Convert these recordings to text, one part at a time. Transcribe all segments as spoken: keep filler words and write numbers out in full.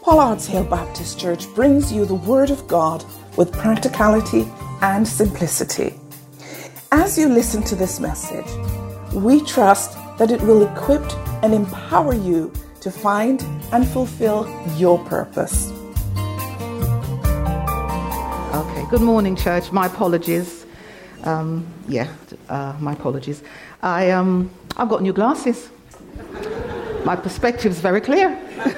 Pollard's Hill Baptist Church brings you the Word of God with practicality and simplicity. As you listen to this message, we trust that it will equip and empower you to find and fulfill your purpose. Okay, good morning, church. My apologies. Um, yeah, uh, my apologies. I, um, I've got new glasses. My perspective is very clear.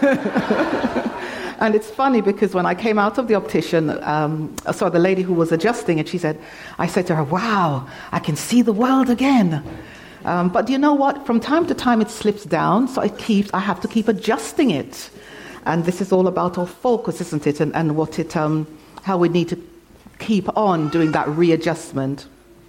And it's funny because when I came out of the optician, um, I saw the lady who was adjusting it. She said, I said to her, wow, I can see the world again. Um, but you know what? From time to time it slips down, so it keeps, I have to keep adjusting it. And this is all about our focus, isn't it? And, and what it, um, how we need to keep on doing that readjustment.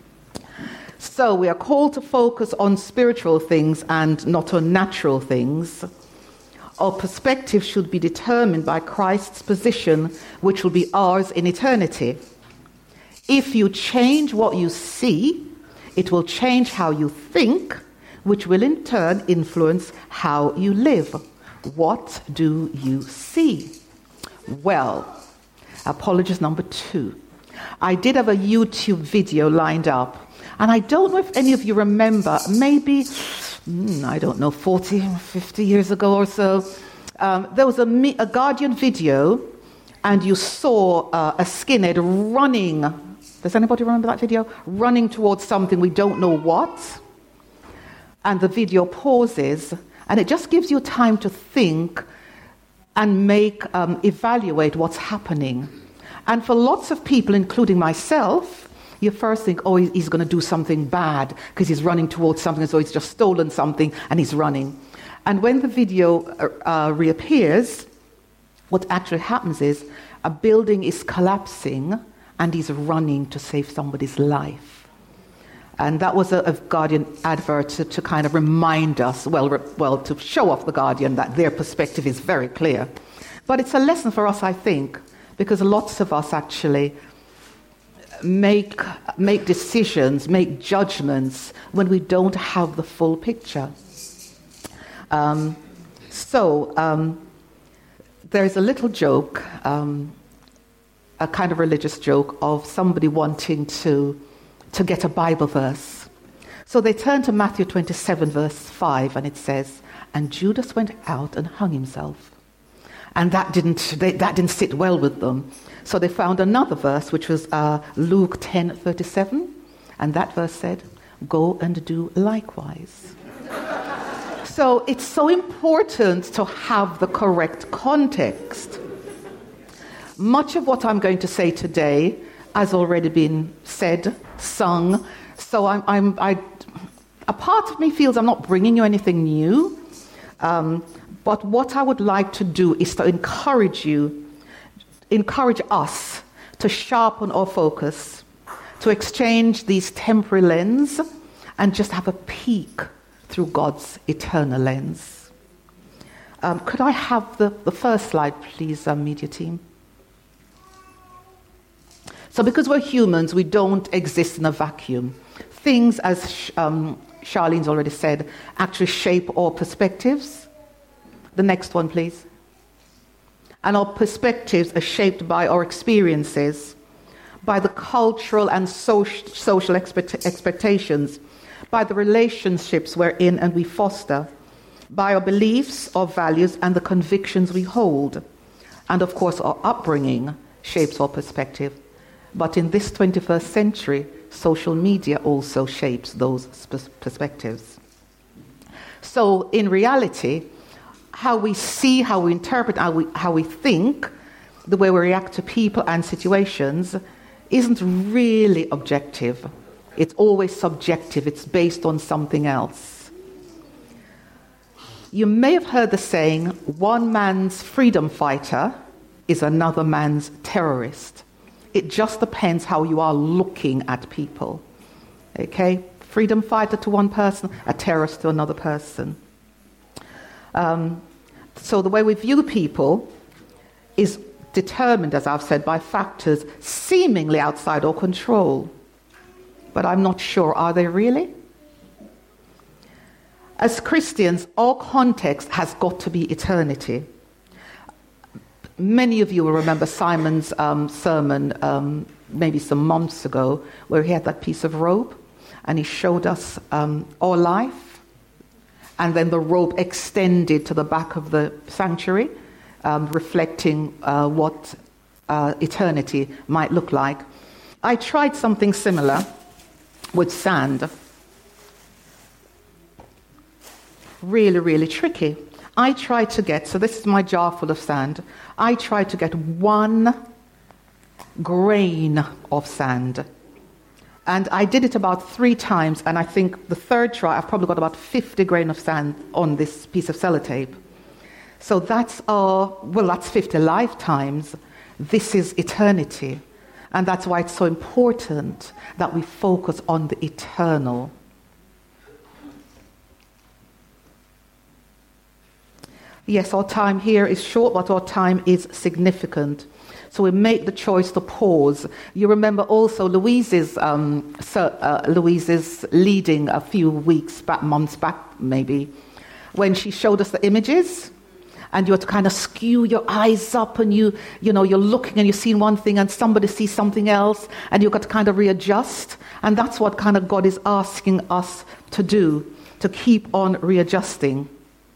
So we are called to focus on spiritual things and not on natural things. Our perspective should be determined by Christ's position, which will be ours in eternity. If you change what you see, it will change how you think, which will in turn influence how you live. What do you see? Well, apologies number two. I did have a YouTube video lined up, and I don't know if any of you remember, maybe, mm, I don't know, forty, fifty years ago or so, um, there was a, a Guardian video, and you saw uh, a skinhead running. Does anybody remember that video? Running towards something, we don't know what. And the video pauses, and it just gives you time to think and make, um, evaluate what's happening. And for lots of people, including myself, you first think, oh, he's going to do something bad because he's running towards something, so he's just stolen something and he's running. And when the video uh, reappears, what actually happens is a building is collapsing and he's running to save somebody's life. And that was a, a Guardian advert to, to kind of remind us, well, re, well, to show off the Guardian that their perspective is very clear. But it's a lesson for us, I think, because lots of us actually make make decisions, make judgments when we don't have the full picture. Um, so um, there's a little joke, um, a kind of religious joke of somebody wanting to to get a Bible verse. So they turn to Matthew twenty-seven, verse five, and it says, "And Judas went out and hung himself." And that didn't they, that didn't sit well with them. So they found another verse, which was uh, Luke ten thirty-seven, and that verse said, "Go and do likewise." So it's so important to have the correct context. Much of what I'm going to say today has already been said, sung. So I'm, I'm I, a part of me feels I'm not bringing you anything new. Um, but what I would like to do is to encourage you, encourage us to sharpen our focus, to exchange these temporary lenses and just have a peek through God's eternal lens. Um, could I have the, the first slide, please, um, media team? So because we're humans, we don't exist in a vacuum. Things, as um, Charlene's already said, actually shape our perspectives. The next one, please. And our perspectives are shaped by our experiences, by the cultural and social, social expect, expectations, by the relationships we're in and we foster, by our beliefs, our values, and the convictions we hold. And of course, our upbringing shapes our perspective. But in this twenty-first century, social media also shapes those perspectives. So in reality, how we see, how we interpret, how we, how we think, the way we react to people and situations isn't really objective. It's always subjective. It's based on something else. You may have heard the saying, one man's freedom fighter is another man's terrorist. It just depends how you are looking at people. Okay? Freedom fighter to one person, a terrorist to another person. Um, so the way we view people is determined, as I've said, by factors seemingly outside our control. But I'm not sure, are they really? As Christians, our context has got to be eternity. many of you will remember Simon's um, sermon um, maybe some months ago, where he had that piece of rope and he showed us um, our life, and then the rope extended to the back of the sanctuary, um, reflecting uh, what uh, eternity might look like. I tried something similar with sand. Really, really tricky. I tried to get, so this is my jar full of sand, I tried to get one grain of sand. And I did it about three times, and I think the third try, I've probably got about fifty grain of sand on this piece of sellotape. So that's our, well, that's fifty lifetimes. This is eternity. And that's why it's so important that we focus on the eternal. Yes, our time here is short, but our time is significant. So we make the choice to pause. You remember also Louise's, um, so, uh, Louise's leading a few weeks back, months back maybe, when she showed us the images, and you had to kind of skew your eyes up, and you, you know, you're looking and you're seeing one thing, and somebody sees something else, and you've got to kind of readjust. And that's what kind of God is asking us to do, to keep on readjusting.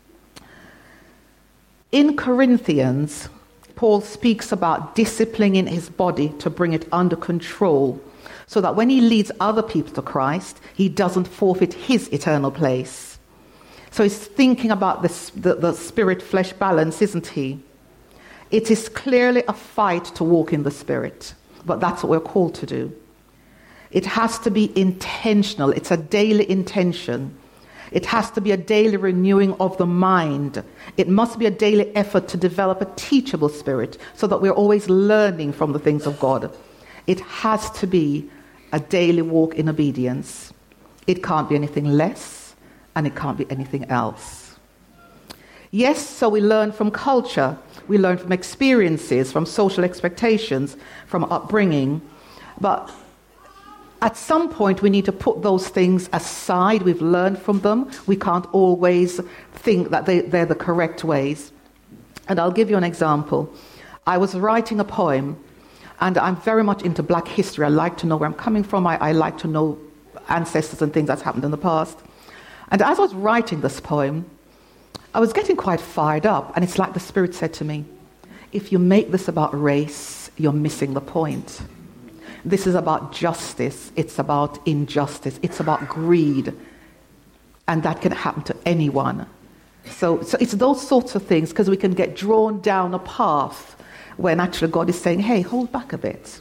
In Corinthians, Paul speaks about disciplining his body to bring it under control, so that when he leads other people to Christ, he doesn't forfeit his eternal place. So he's thinking about this, the, the spirit-flesh balance, isn't he? It is clearly a fight to walk in the Spirit, but that's what we're called to do. It has to be intentional. It's a daily intention. It has to be a daily renewing of the mind. It must be a daily effort to develop a teachable spirit, so that we're always learning from the things of God. It has to be a daily walk in obedience. It can't be anything less, and it can't be anything else. Yes, so we learn from culture. We learn from experiences, from social expectations, from upbringing. But at some point, we need to put those things aside. We've learned from them. We can't always think that they, they're the correct ways. And I'll give you an example. I was writing a poem, and I'm very much into Black history. I like to know where I'm coming from. I, I like to know ancestors and things that's happened in the past. And as I was writing this poem, I was getting quite fired up. And it's like the Spirit said to me, if you make this about race, you're missing the point. This is about justice. It's about injustice. It's about greed. And that can happen to anyone. So, so it's those sorts of things, because we can get drawn down a path when actually God is saying, hey, hold back a bit.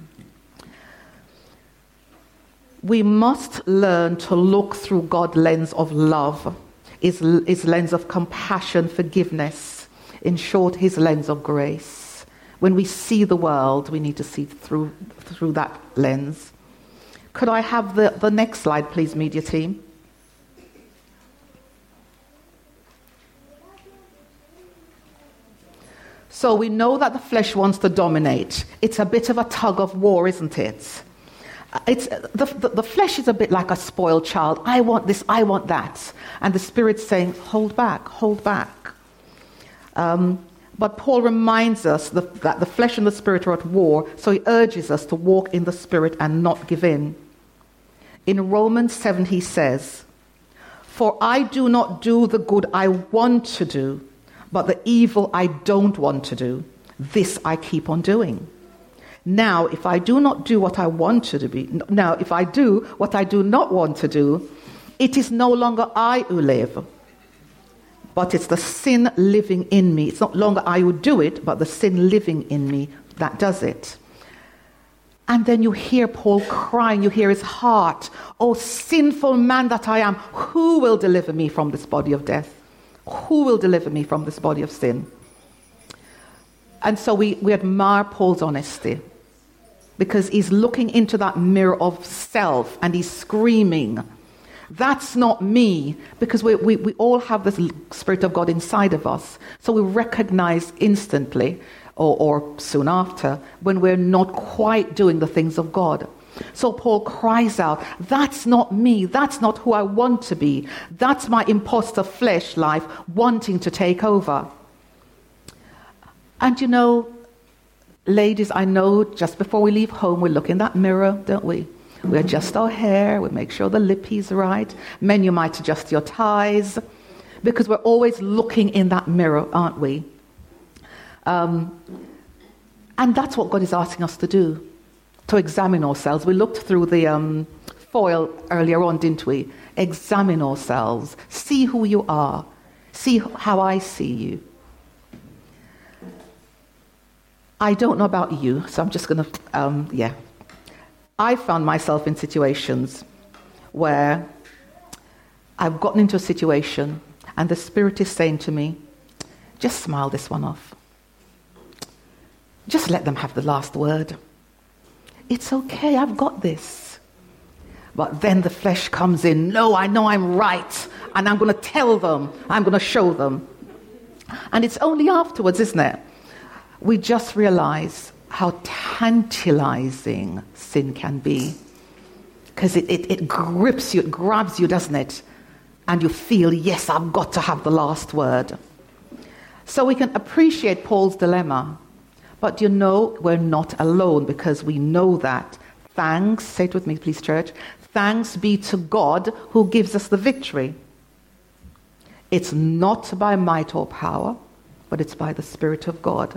We must learn to look through God's lens of love, his, his lens of compassion, forgiveness, in short, his lens of grace. When we see the world, we need to see through through that lens. Could I have the, the next slide, please, media team? So we know that the flesh wants to dominate. It's a bit of a tug of war, isn't it? It's the, the, the flesh is a bit like a spoiled child. I want this, I want that. And the Spirit's saying, hold back, hold back. Um, But Paul reminds us that, that the flesh and the Spirit are at war, so he urges us to walk in the Spirit and not give in. In Romans seven, he says, for I do not do the good I want to do, but the evil I don't want to do, this I keep on doing. Now, if I do not do what I want to be, now, if I do what I do not want to do, it is no longer I who live, but it's the sin living in me. It's not longer I who do it, but the sin living in me that does it. And then you hear Paul crying, you hear his heart. Oh, sinful man that I am, who will deliver me from this body of death? Who will deliver me from this body of sin? And so we, we admire Paul's honesty, because he's looking into that mirror of self and he's screaming, that's not me, because we, we, we all have this Spirit of God inside of us. So we recognize instantly or, or soon after when we're not quite doing the things of God. So Paul cries out, that's not me. That's not who I want to be. That's my imposter flesh life wanting to take over. And you know, ladies, I know just before we leave home, we look in that mirror, don't we? We adjust our hair, we make sure the lippy's right. Men, you might adjust your ties, because we're always looking in that mirror, aren't we? Um, and that's what God is asking us to do, to examine ourselves. We looked through the um, foil earlier on, didn't we? Examine ourselves, see who you are, see how I see you. I don't know about you, so I'm just going to, um, yeah. I found myself in situations where I've gotten into a situation and the Spirit is saying to me, just smile this one off. Just let them have the last word. It's okay, I've got this. But then the flesh comes in, no, I know I'm right, and I'm going to tell them, I'm going to show them. And it's only afterwards, isn't it? We just realize how tantalizing sin can be. Because it, it, it grips you, it grabs you, doesn't it? And you feel, yes, I've got to have the last word. So we can appreciate Paul's dilemma. But you know, we're not alone, because we know that. Thanks, say it with me, please, church. Thanks be to God who gives us the victory. It's not by might or power, but it's by the Spirit of God.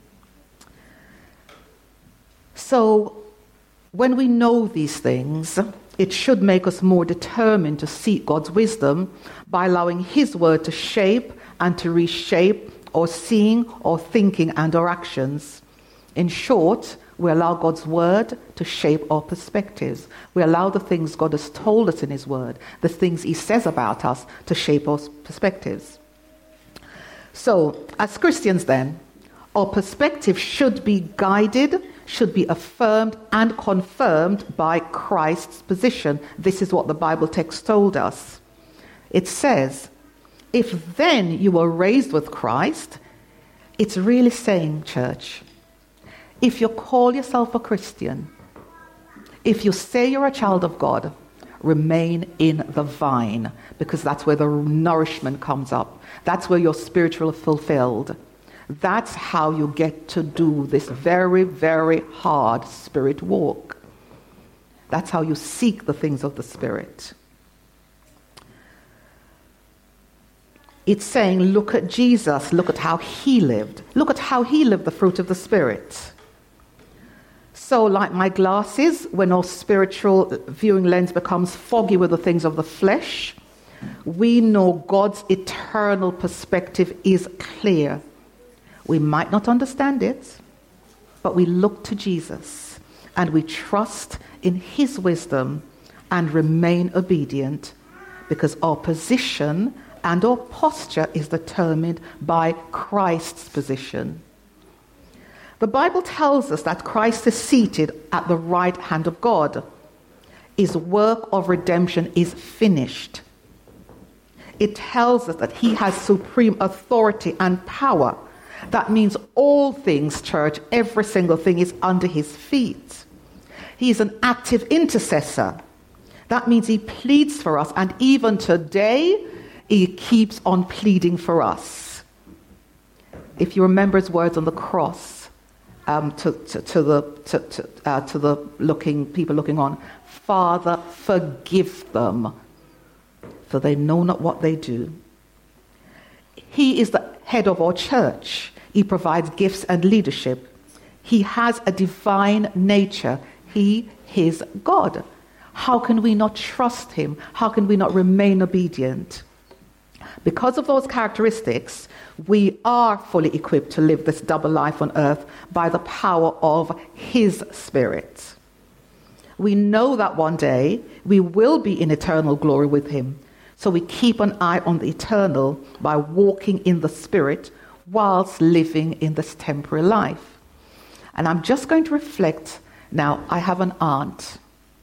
So, when we know these things, it should make us more determined to seek God's wisdom by allowing His word to shape and to reshape our seeing, our thinking, and our actions. In short, we allow God's word to shape our perspectives. We allow the things God has told us in His word, the things He says about us, to shape our perspectives. So, as Christians then, our perspective should be guided, should be affirmed and confirmed by Christ's position. This is what the Bible text told us. It says, if then you were raised with Christ, it's really saying, church, if you call yourself a Christian, if you say you're a child of God, remain in the vine, because that's where the nourishment comes up. That's where you're spiritually fulfilled. That's how you get to do this very, very hard spirit walk. That's how you seek the things of the Spirit. It's saying, look at Jesus, look at how He lived. Look at how He lived the fruit of the Spirit. So like my glasses, when our spiritual viewing lens becomes foggy with the things of the flesh, we know God's eternal perspective is clear. We might not understand it, but we look to Jesus and we trust in His wisdom and remain obedient, because our position and our posture is determined by Christ's position. The Bible tells us that Christ is seated at the right hand of God. His work of redemption is finished. It tells us that He has supreme authority and power. That means all things, church, every single thing is under His feet. He is an active intercessor. That means He pleads for us, and even today, He keeps on pleading for us. If you remember His words on the cross, um, to, to, to the to, to, uh, to the looking people looking on, Father, forgive them, for they know not what they do. He is the head of our church. He provides gifts and leadership. He has a divine nature. He is God. How can we not trust Him? How can we not remain obedient? Because of those characteristics, we are fully equipped to live this double life on earth by the power of His Spirit. We know that one day we will be in eternal glory with Him. So we keep an eye on the eternal by walking in the Spirit whilst living in this temporary life. And I'm just going to reflect now. I have an aunt,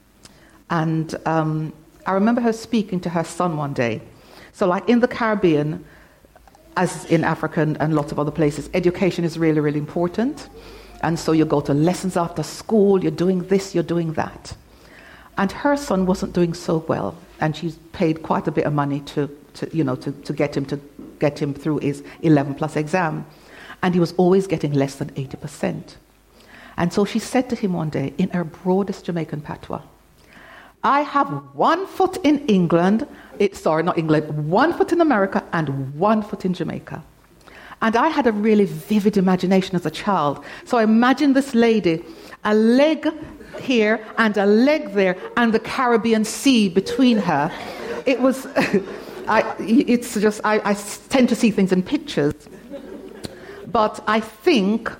and um, I remember her speaking to her son one day. So like in the Caribbean, as in Africa and, and lots of other places, education is really, really important. And so you go to lessons after school, you're doing this, you're doing that. And her son wasn't doing so well, and she's paid quite a bit of money to, to you know, to, to get him to get him through his eleven plus exam. and he was always getting less than eighty percent. And so she said to him one day in her broadest Jamaican patois, I have one foot in England, it, sorry, not England, one foot in America and one foot in Jamaica. And I had a really vivid imagination as a child. So I imagined this lady, a leg here and a leg there, and the Caribbean Sea between her. It was, I, it's just, I, I tend to see things in pictures. But I think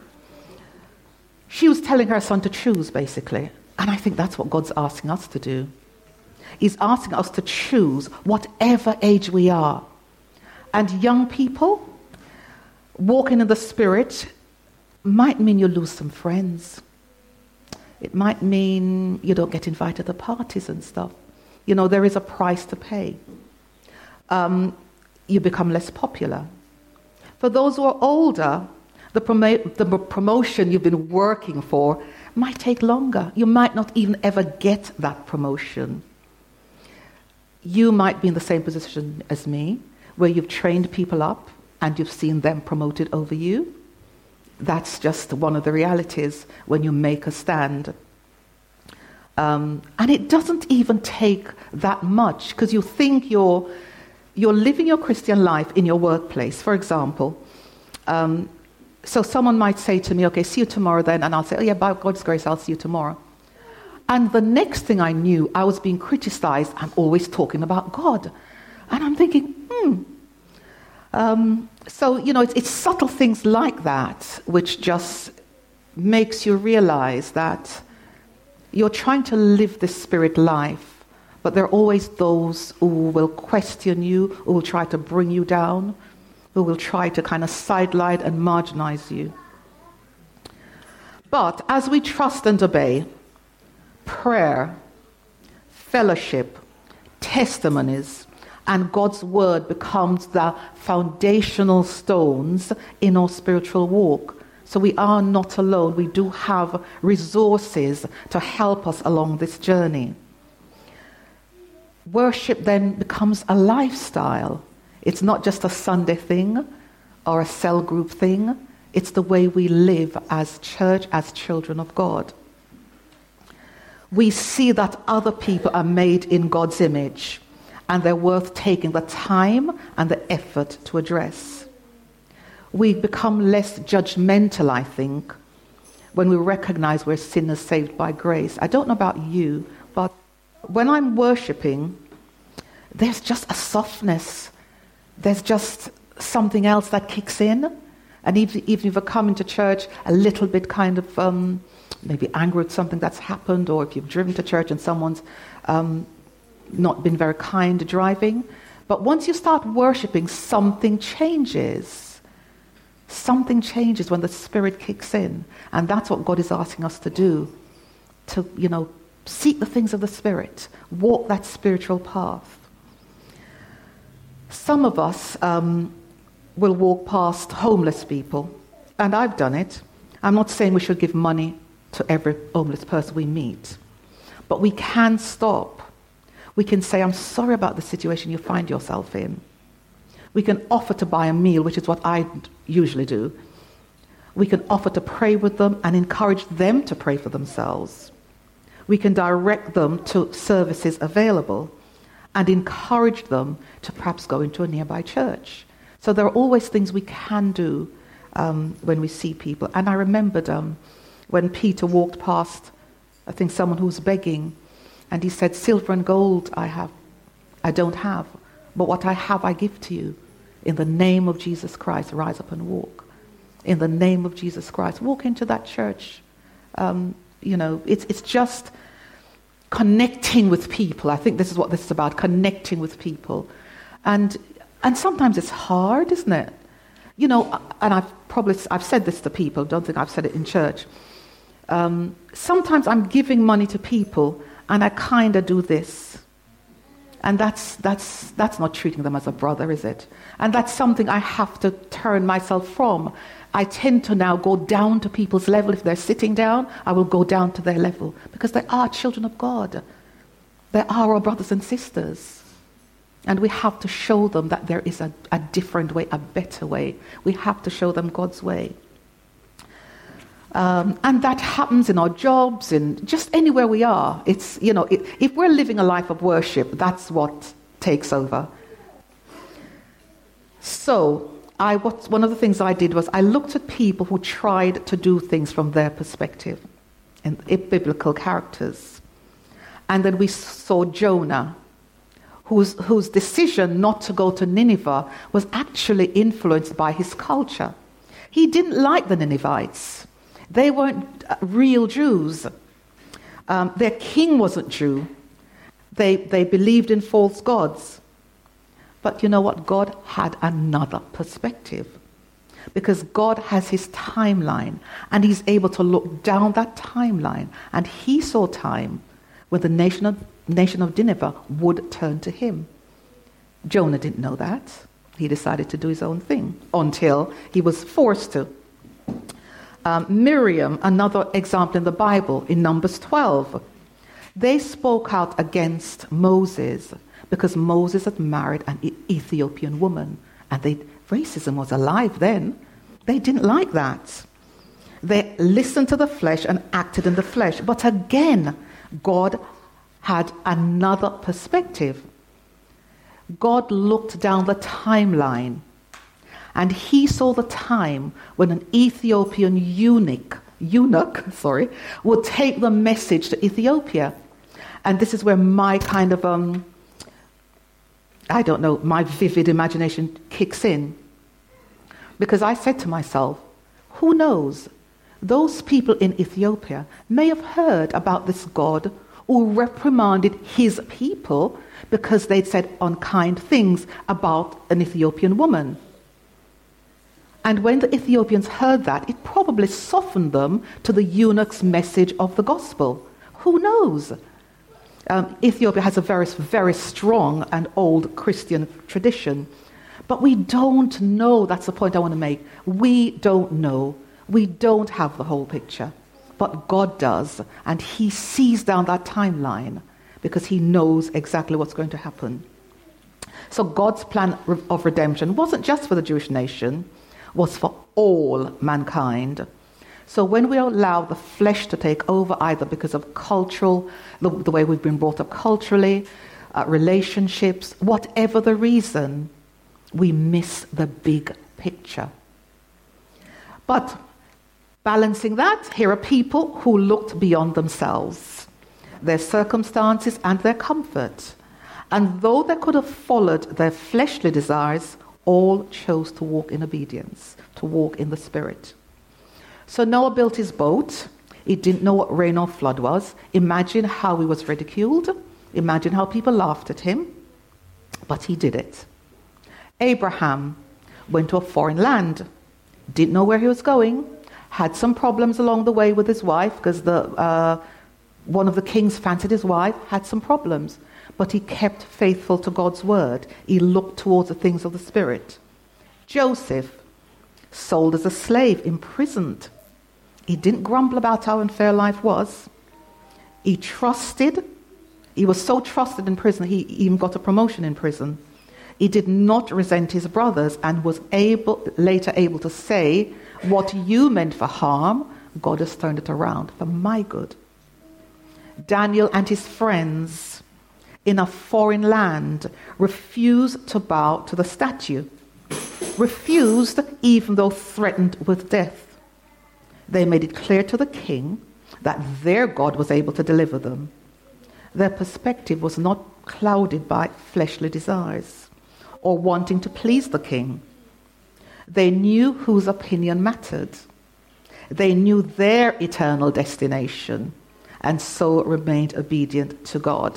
she was telling her son to choose, basically. And I think that's what God's asking us to do. He's asking us to choose whatever age we are. And young people, walking in the Spirit might mean you lose some friends. It might mean you don't get invited to parties and stuff. You know, there is a price to pay. Um, you become less popular. For those who are older, the, promo- the promotion you've been working for might take longer. You might not even ever get that promotion. You might be in the same position as me, where you've trained people up and you've seen them promoted over you. That's just one of the realities when you make a stand. Um, and it doesn't even take that much, because you think you're, you're living your Christian life in your workplace, for example. Um, so someone might say to me, okay, see you tomorrow then, and I'll say, oh yeah, by God's grace, I'll see you tomorrow. And the next thing I knew, I was being criticized. I'm always talking about God. And I'm thinking, hmm. Um, so, you know, it's, it's subtle things like that which just makes you realize that you're trying to live this spirit life, but there are always those who will question you, who will try to bring you down, who will try to kind of sideline and marginalize you. But as we trust and obey, prayer, fellowship, testimonies, and God's word becomes the foundational stones in our spiritual walk. So we are not alone. We do have resources to help us along this journey. Worship then becomes a lifestyle. It's not just a Sunday thing or a cell group thing. It's the way we live as church, as children of God. We see that other people are made in God's image, and they're worth taking the time and the effort to address. We become less judgmental, I think, when we recognize we're sinners saved by grace. I don't know about you, but when I'm worshiping, there's just a softness. There's just something else that kicks in. And even, even if you come into church a little bit kind of um, maybe angry at something that's happened, or if you've driven to church and someone's um, not been very kind driving. But once you start worshiping, something changes. Something changes when the Spirit kicks in. And that's what God is asking us to do. To, you know, seek the things of the Spirit. Walk that spiritual path. Some of us um, will walk past homeless people. And I've done it. I'm not saying we should give money to every homeless person we meet. But we can stop. We can say, I'm sorry about the situation you find yourself in. We can offer to buy a meal, which is what I usually do. We can offer to pray with them and encourage them to pray for themselves. We can direct them to services available and encourage them to perhaps go into a nearby church. So there are always things we can do um, when we see people. And I remembered um, when Peter walked past, I think someone who was begging, and he said, silver and gold I have, I don't have, but what I have I give to you. In the name of Jesus Christ, rise up and walk. In the name of Jesus Christ, walk into that church. Um, you know, it's it's just connecting with people. I think this is what this is about, connecting with people. And and sometimes it's hard, isn't it? You know, and I've probably, I've said this to people, don't think I've said it in church. Um, sometimes I'm giving money to people and I kind of do this. And that's that's that's not treating them as a brother, is it? And that's something I have to turn myself from. I tend to now go down to people's level. If they're sitting down, I will go down to their level. Because they are children of God. They are our brothers and sisters. And we have to show them that there is a, a different way, a better way. We have to show them God's way. Um, and that happens in our jobs, in just anywhere we are. It's, you know, it, if we're living a life of worship, that's what takes over. So, I, what, one of the things I did was I looked at people who tried to do things from their perspective, and biblical characters. And then we saw Jonah, whose, whose decision not to go to Nineveh was actually influenced by his culture. He didn't like the Ninevites. They weren't real Jews. Um, their king wasn't Jew. They, they believed in false gods. But you know what? God had another perspective. Because God has his timeline, and he's able to look down that timeline. And he saw time when the nation of, nation of Nineveh would turn to him. Jonah didn't know that. He decided to do his own thing until he was forced to. Um, Miriam, another example in the Bible, in Numbers twelve. They spoke out against Moses because Moses had married an Ethiopian woman. And they, racism was alive then. They didn't like that. They listened to the flesh and acted in the flesh. But again, God had another perspective. God looked down the timeline, and he saw the time when an Ethiopian eunuch, eunuch, sorry, would take the message to Ethiopia. And this is where my kind of, um, I don't know, my vivid imagination kicks in. Because I said to myself, who knows? Those people in Ethiopia may have heard about this God who reprimanded his people because they'd said unkind things about an Ethiopian woman. And when the Ethiopians heard that, it probably softened them to the eunuch's message of the gospel. Who knows? Um, Ethiopia has a very, very strong and old Christian tradition. But we don't know. That's the point I want to make. We don't know. We don't have the whole picture. But God does. And he sees down that timeline because he knows exactly what's going to happen. So God's plan of redemption wasn't just for the Jewish nation, was for all mankind. So when we allow the flesh to take over, either because of cultural, the, the way we've been brought up culturally, uh, relationships, whatever the reason, we miss the big picture. But balancing that, here are people who looked beyond themselves, their circumstances and their comfort. And though they could have followed their fleshly desires, all chose to walk in obedience, to walk in the Spirit. So Noah built his boat. He didn't know what rain or flood was. Imagine how he was ridiculed. Imagine how people laughed at him. But he did it. Abraham went to a foreign land, didn't know where he was going, had some problems along the way with his wife because the uh, one of the kings fancied his wife, had some problems. But he kept faithful to God's word. He looked towards the things of the Spirit. Joseph, sold as a slave, imprisoned. He didn't grumble about how unfair life was. He trusted. He was so trusted in prison, he even got a promotion in prison. He did not resent his brothers and was able, later able to say, what you meant for harm, God has turned it around for my good. Daniel and his friends in a foreign land refused to bow to the statue. Refused even though threatened with death. They made it clear to the king that their God was able to deliver them. Their perspective was not clouded by fleshly desires or wanting to please the king. They knew whose opinion mattered. They knew their eternal destination and so remained obedient to God.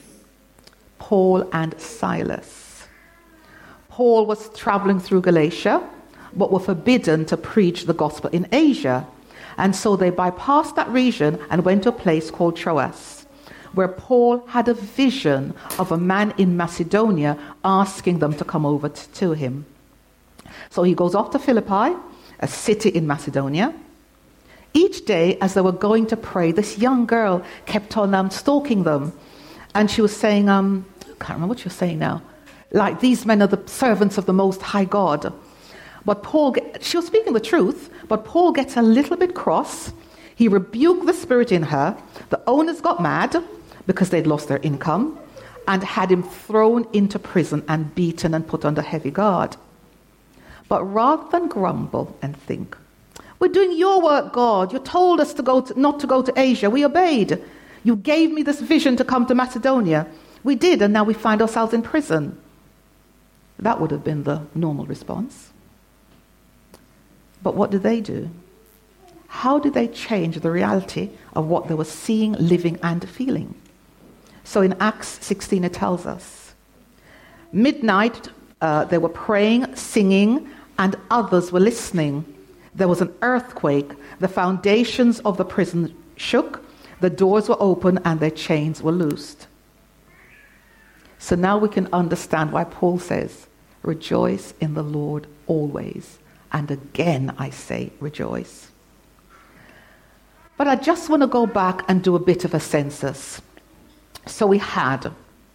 Paul and Silas. Paul was traveling through Galatia, but were forbidden to preach the gospel in Asia. And so they bypassed that region and went to a place called Troas, where Paul had a vision of a man in Macedonia asking them to come over t- to him. So he goes off to Philippi, a city in Macedonia. Each day as they were going to pray, this young girl kept on um, stalking them. And she was saying, um, I can't remember what she was saying now. like these men are the servants of the Most High God. But Paul, she was speaking the truth, but Paul gets a little bit cross. He rebuked the spirit in her. The owners got mad because they'd lost their income and had him thrown into prison and beaten and put under heavy guard. But rather than grumble and think, we're doing your work, God. You told us to go to, not to go to Asia. We obeyed. You gave me this vision to come to Macedonia. We did, and now we find ourselves in prison. That would have been the normal response. But what did they do? How did they change the reality of what they were seeing, living, and feeling? So in Acts sixteen, it tells us, midnight, uh, they were praying, singing, and others were listening. There was an earthquake. The foundations of the prison shook. The doors were open, and their chains were loosed. So now we can understand why Paul says, rejoice in the Lord always. And again, I say, rejoice. But I just want to go back and do a bit of a census. So we had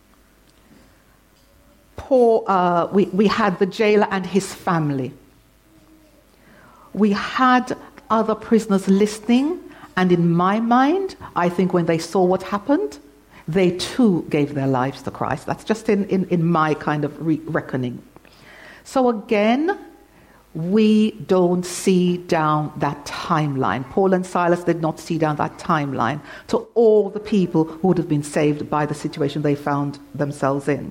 Paul, uh, we, we had the jailer and his family. We had other prisoners listening, and in my mind, I think when they saw what happened, they too gave their lives to Christ. That's just in, in, in my kind of re- reckoning. So again, we don't see down that timeline. Paul and Silas did not see down that timeline to all the people who would have been saved by the situation they found themselves in.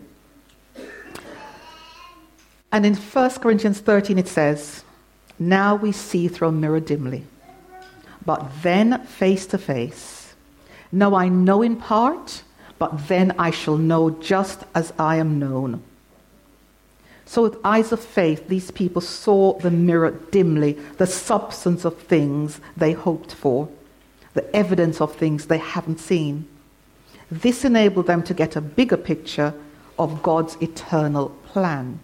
And in First Corinthians thirteen it says, now we see through a mirror dimly, but then face to face. Now I know in part, but then I shall know just as I am known. So with eyes of faith, these people saw the mirror dimly, the substance of things they hoped for, the evidence of things they haven't seen. This enabled them to get a bigger picture of God's eternal plan.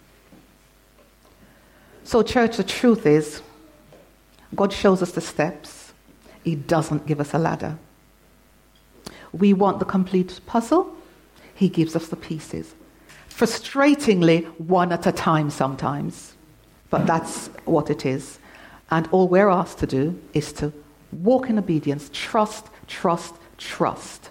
So church, the truth is, God shows us the steps. He doesn't give us a ladder. We want the complete puzzle. He gives us the pieces. Frustratingly, one at a time sometimes. But that's what it is. And all we're asked to do is to walk in obedience, trust, trust, trust.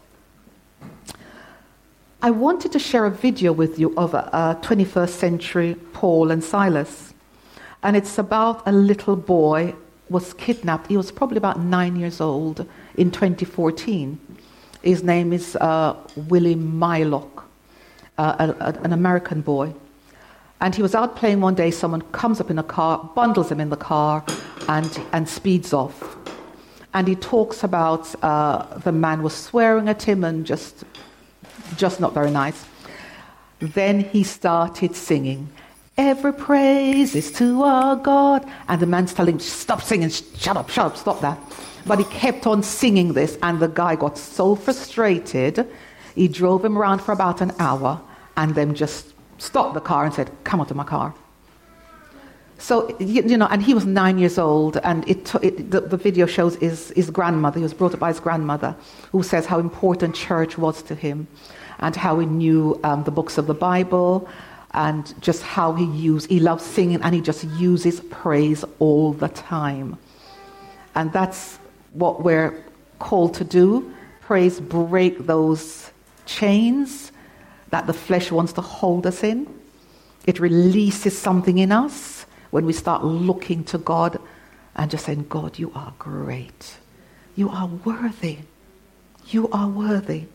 I wanted to share a video with you of a, a twenty-first century Paul and Silas. And it's about a little boy was kidnapped. He was probably about nine years old in twenty fourteen. His name is uh, Willie Mylock. Uh, a, a, an American boy. And he was out playing one day. Someone comes up in a car, bundles him in the car, and, and speeds off. And he talks about uh, the man was swearing at him and just, just not very nice. Then he started singing, every praise is to our God. And the man's telling him, stop singing, shut up, shut up, stop that. But he kept on singing this, and the guy got so frustrated, he drove him around for about an hour and then just stopped the car and said, come out of my car. So, you, you know, and he was nine years old, and it, it, the, the video shows his, his grandmother. He was brought up by his grandmother, who says how important church was to him and how he knew um, the books of the Bible and just how he used, he loves singing, and he just uses praise all the time. And that's what we're called to do. Praise break those chains that the flesh wants to hold us in. It releases something in us when we start looking to God and just saying, God, you are great. You are worthy. You are worthy.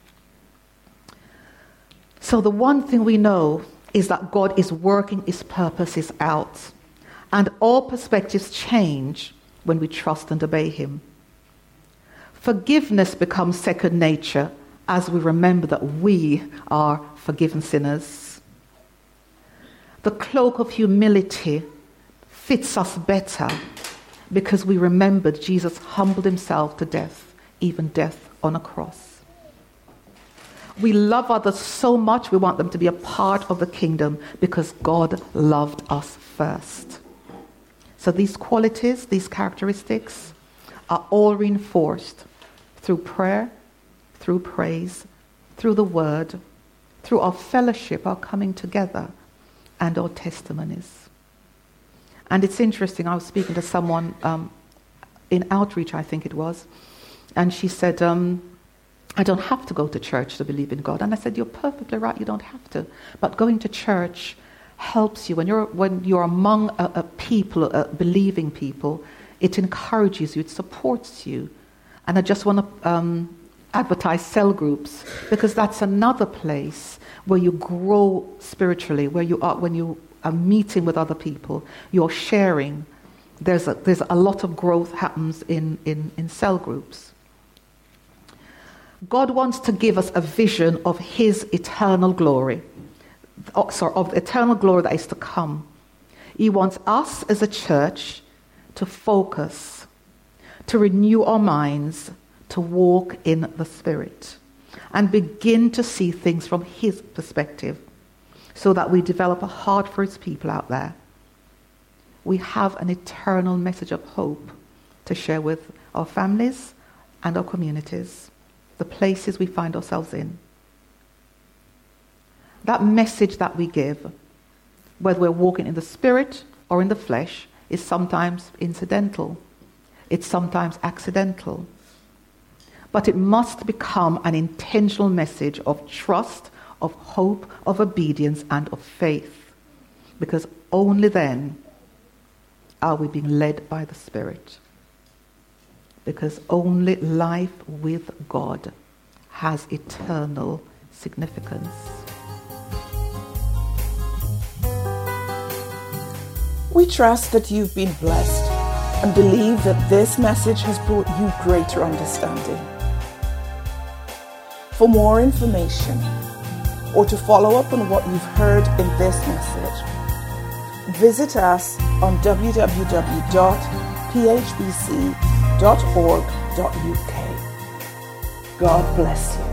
So the one thing we know is that God is working his purposes out, and all perspectives change when we trust and obey him. Forgiveness becomes second nature as we remember that we are forgiven sinners. The cloak of humility fits us better because we remembered Jesus humbled himself to death, even death on a cross. We love others so much we want them to be a part of the kingdom because God loved us first. So these qualities, these characteristics are all reinforced through prayer, through praise, through the word, through our fellowship, our coming together, and our testimonies. And it's interesting, I was speaking to someone um, in outreach, I think it was, and she said, um, I don't have to go to church to believe in God. And I said, you're perfectly right, you don't have to. But going to church helps you. When you're, when you're among a, a people, a believing people, it encourages you, it supports you. And I just want to um, advertise cell groups, because that's another place where you grow spiritually, where you are, when you are meeting with other people, you're sharing. There's a, there's a lot of growth happens in, in, in cell groups. God wants to give us a vision of his eternal glory, oh, sorry, of the eternal glory that is to come. He wants us as a church to focus, to renew our minds, to walk in the Spirit, and begin to see things from his perspective, so that we develop a heart for his people out there. We have an eternal message of hope to share with our families and our communities, the places we find ourselves in. That message that we give, whether we're walking in the Spirit or in the flesh, is sometimes incidental. It's sometimes accidental. But it must become an intentional message of trust, of hope, of obedience, and of faith. Because only then are we being led by the Spirit. Because only life with God has eternal significance. We trust that you've been blessed and believe that this message has brought you greater understanding. For more information, or to follow up on what you've heard in this message, visit us on w w w dot p h b c dot org dot u k. God bless you.